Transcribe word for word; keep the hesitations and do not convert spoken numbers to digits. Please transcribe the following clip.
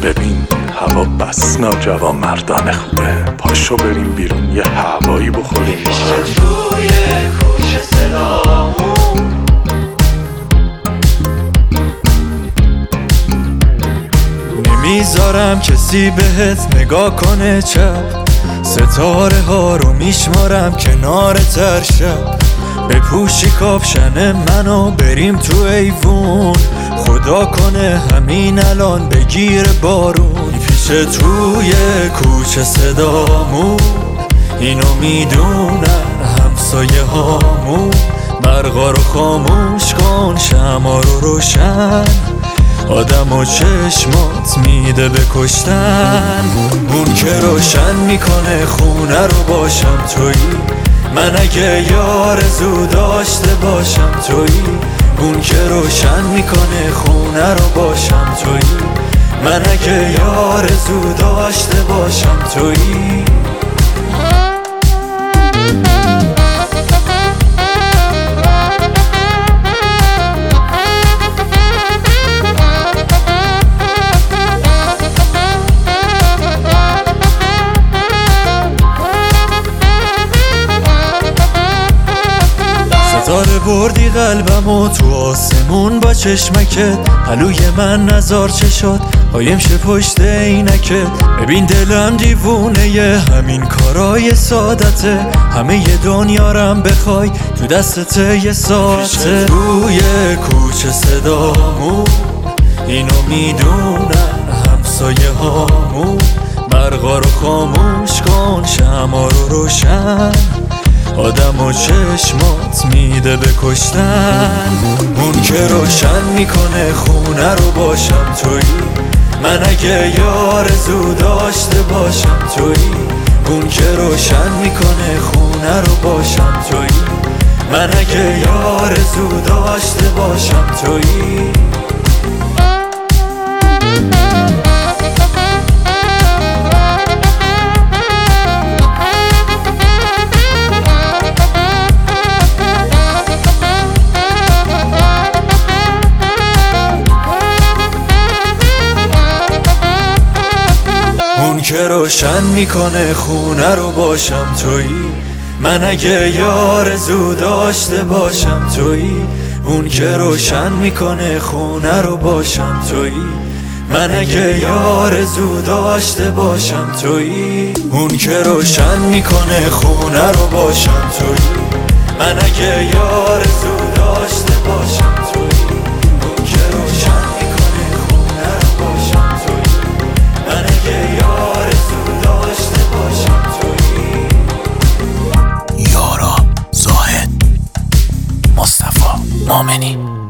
ببین هوا بس ناجوان مردانه خوبه، پاشو بریم بیرون یه هوایی بخوریم. توی کوچه صدامون نمیذارم کسی بهت نگاه کنه چپ، ستاره ها رو میشمارم کنار تر شب. بپوشی کاپشن منو بریم تو ایوون، خدا کنه همین الان بگیر بارون. پیش توی کوچه صدامون اینو میدونن همسایه هامون، برقا رو خاموش کن شمع رو روشن، آدم و چشمات میده به کشتن. اون که روشن میکنه خونه رو باشم تویی، من اگه یار زو داشته باشم تویی. اون که روشن میکنه خونه رو باشم تویی، من اگه یار زو داشته باشم تویی. ستاره بردی قلبمو تو آسمون با چشمکت، پلوی من نزار چه شد قایم شه پشت عینکت. ببین دلم دیوونه ی همین کارای سادته، همه ی دنیارم بخوای تو دستت یه ساعته. روی کوچه صدامون اینو میدونن همسایه هامون، برقا رو خاموش کن شمع رو روشن، آدم و چشمات میده به کشتن. اون که روشن میکنه خونه رو باشم تویی، من اگه یار زو داشته باشم تویی. اون که روشن میکنه خونه رو باشم تویی، من اگه یار زو داشته باشم تویی. اون که روشن میکنه خونه رو باشم تویی، من اگه یار زو داشته باشم تویی. اون که روشن میکنه خونه رو باشم تویی، من اگه یار زو داشته باشم تویی. اون که روشن میکنه خونه رو باشم تویی، من اگه یار زو داشته باشم تویی. اون که روشن میکنه خونه رو باشم تویی، من اگه یار زو داشته باشم تویی. یارا زاهد مصطفی مؤمنی.